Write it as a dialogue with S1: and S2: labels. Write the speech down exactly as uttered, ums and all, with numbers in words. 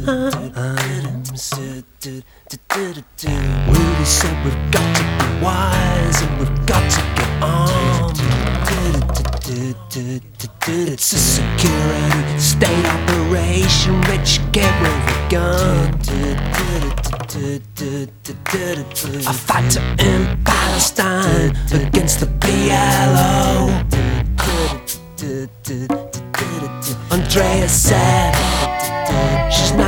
S1: Willie said we've got to be wise and we've got to get on. It's a security state operation, rich get where we're gone. A fighter in Palestine against the P L O. Andrea said she's not